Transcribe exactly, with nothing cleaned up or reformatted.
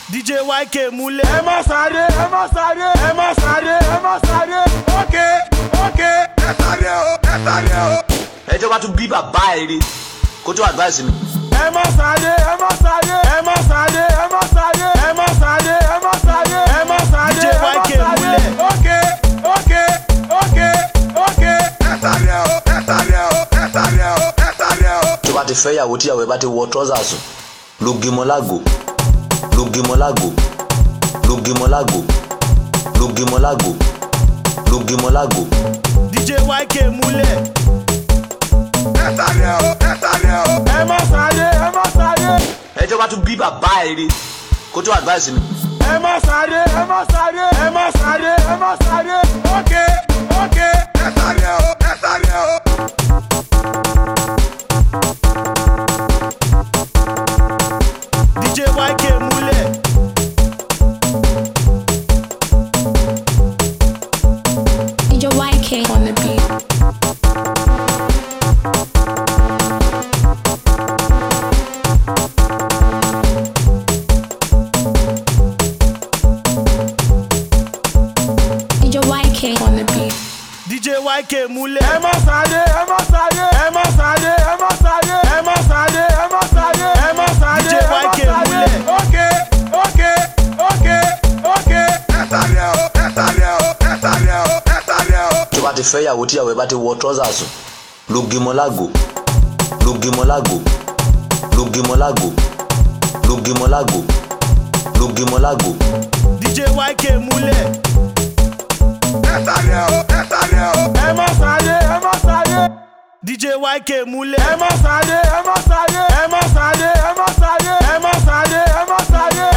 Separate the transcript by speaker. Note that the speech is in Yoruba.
Speaker 1: D J Y K múlẹ̀.
Speaker 2: Ẹ má sáré, ẹ má sáré, ẹ má sáré, ẹ má sáré. Ókè, ókè, ẹ sáré o, ẹ sáré o.
Speaker 3: Ẹ jọba tún bí bàbá ẹ rí kó tó advice mi.
Speaker 2: Ẹ má sáré, ẹ má sáré, ẹ má sáré, ẹ má sáré, ẹ má sáré, ẹ má sáré, ẹ má sáré.
Speaker 1: D J Y K múlẹ̀.
Speaker 2: Ókè, ókè, ókè, ókè. Ẹ sáré o, ẹ sáré o, ẹ sáré o, ẹ sáré o.
Speaker 3: Tó bá ti fẹ́ yàwó tí yàwó ẹ bá ti wọ trousers ló gímọ lágò ló gímọ lágò ló gímọ lágò ló gímọ lágò ló gímọ lágò.
Speaker 1: D J Y K múlẹ̀.
Speaker 2: Ẹ sáré o, ẹ sáré o. Ẹ má sáré, ẹ má sáré.
Speaker 3: Ẹ jọba tún bí bàbá ẹ rí kó tó advice mi.
Speaker 2: Ẹ má sáré, ẹ má sáré, ẹ má sáré, ẹ má sáré. Ókè, ókè, ẹ sáré o, ẹ sáré o.
Speaker 1: D J Y K múlẹ̀.
Speaker 4: D J Y K on the beat. D J Y K on the beat.
Speaker 1: D J Y K múlẹ̀.
Speaker 2: Ẹ má sáré, ẹ má sáré, ẹ má sáré, ẹ má sáré, ẹ má sáré, ẹ má sáré, ẹ má sáré.
Speaker 1: D J Y K múlẹ̀.
Speaker 2: Ókè, ókè, ókè, ókè. Ẹ sáré o, ẹ sáré o, ẹ sáré o, ẹ sáré o.
Speaker 3: Tó bá ti fẹ́ yàwó tí yàwó ẹ bá ti wọ trousers ló gímọ lágò ló gímọ lágò ló gímọ lágò ló gímọ lágò ló gímọ lágò.
Speaker 1: D J Y K múlẹ̀.
Speaker 2: Ẹ sáré o, ẹ sáré o. Ẹ má sáré, ẹ má sáré.
Speaker 1: D J Y K múlẹ̀.
Speaker 2: Ẹ má sáré, ẹ má sáré, ẹ má sáré, ẹ má sáré, ẹ má sáré, ẹ má sáré.